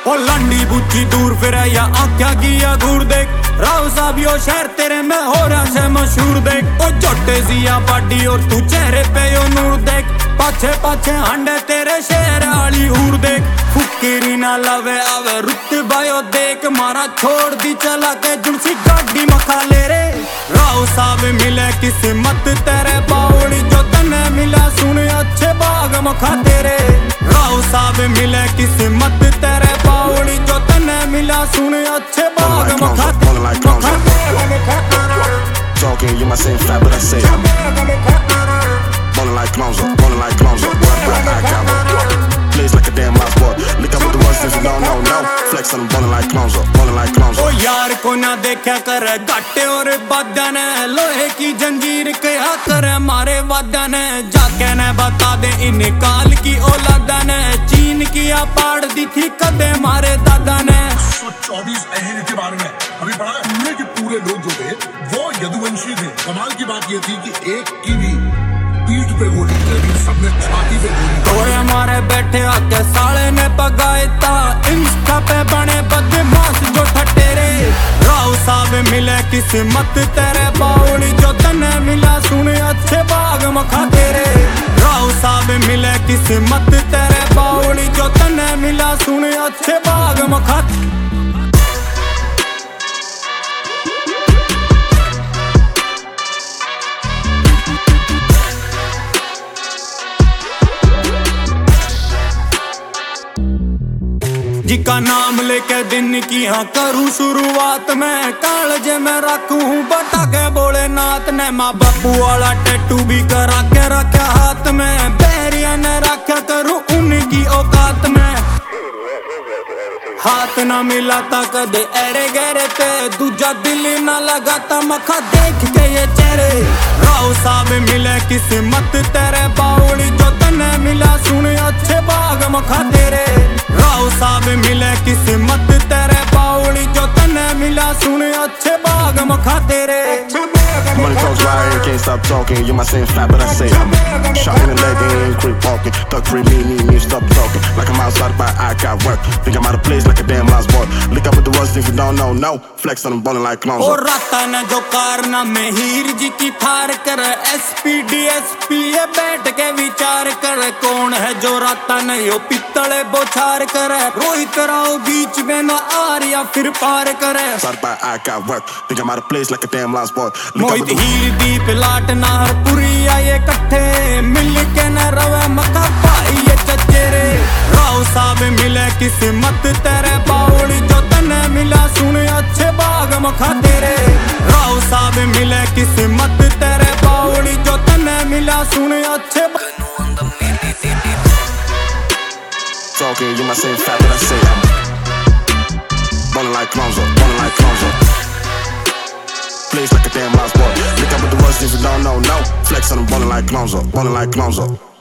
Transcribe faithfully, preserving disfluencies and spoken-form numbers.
ओ लंडी बुच्ची दूर फिर या आख्या किया घूर देख राव साहब यो शहर तेरे में हो रहा से मशहूर देख ओ छोटे जिया पार्टी और तू चेहरे पे यो नूर देख पाछे पाछे हांडे तेरे शहर आली हूर देख फुकेरी ना लावे आवे रुत बायो देख मारा छोड़ दी चला के जुड़सी गाड़ी मखा ले रे राव साहब मिले किस्मत तेरे बावड़ी जो तने मिला सुन अच्छे बाग मखा तेरे राव साहब मिले किस्मत तेरे बावड़ी जो तने मिला सुन अच्छे बाग मखा Talking, you might say fat, but I say I'm ballin' like Lonzo, ballin' like Lonzo. What I got plays like a damn mouse boy. Look up with the words if you don't know, no. Flex on them, ballin' like Lonzo, ballin' like Lonzo. ओ यार को ना देखा कर घाटे और बादा ने लोहे की जंजीर कहा कर मारे वादा ने जाके ने बता दे इन काल की औलादा ने चीन की आ पाड़ दी थी कदे मारे दादा ने चौबीस अहर के बारे में अभी पढ़ा है कि पूरे लोग जो थे वो यदुवंशी थे। कमाल की बात ये थी कि एक की भी पीठ पे गोली लेकिन सबने छाती पे गोली तोरे मारे बैठे आके साले ने पगायता इंस्टा पे बने बदमाश जो ठटेरे राव साहब मिले किस्मत तेरे बावड़ी जो तने मिला सुन अच्छे बाग मखा तेरे राव साहब मिले किस्मत तेरे बावड़ी जो तने मिला सुन अच्छे बाग मखा जिका नाम लेके दिन की हाँ करूँ शुरुआत में कालजे में रखूँ बता के बोले नाथ ने माँ बापू वाला टैटू भी करा के रखा हाथ में बैरिया ने रखा करूँ उनकी औकात में हाथ ना मिलाता कदे एरे गहरे पे दूजा दिल ना लगाता मखा देख के ये चेहरे राव साहब मिले किस्मत तेरे बावड़ी जो तने मिला सुन अच्छे बाग मखा तेरे राव साहब मिले किस्मत तेरे बावड़ी जो तने मिला सुन अच्छे बाग मखा तेरे Money talks right here, can't stop talking. You might say fat, but I say I'm shot in the leg and creep walking. Thug free me, me, me, stop talking. Like I'm outside, but I got work. Think I'm out of place like a damn lost boy. Look up with the words if you don't know, no. Flex on them, ballin' like Lonzo. और राता ने जो कारना में हीर जी की थार कर SP DSP ये बैठ के विचार कर कौन है जो राता ने यो पित्तले बोछार कर रोहित राव बीच में न आर या फिर पार करे outside, but I got work. Think I'm out of place like a damn lost boy. मोहित हीर दीप लाट नार पुरी आए कट्ठे मिल के न रवे मका पाई ये चचेरे राव साहब मिले किस्मत तेरे बावड़ी जो तने मिला सुन अच्छे बाग मखा तेरे राव साहब मिले किस्मत तेरे बावड़ी जो तने मिला सुन अच्छे Talking, you might say fat, but I say I'm ballin' like Lonzo, ballin' like Lonzo. Plays like a damn lost boy. Look up with the words if you don't know, no. Flex on them, ballin' like Lonzo, ballin' like Lonzo.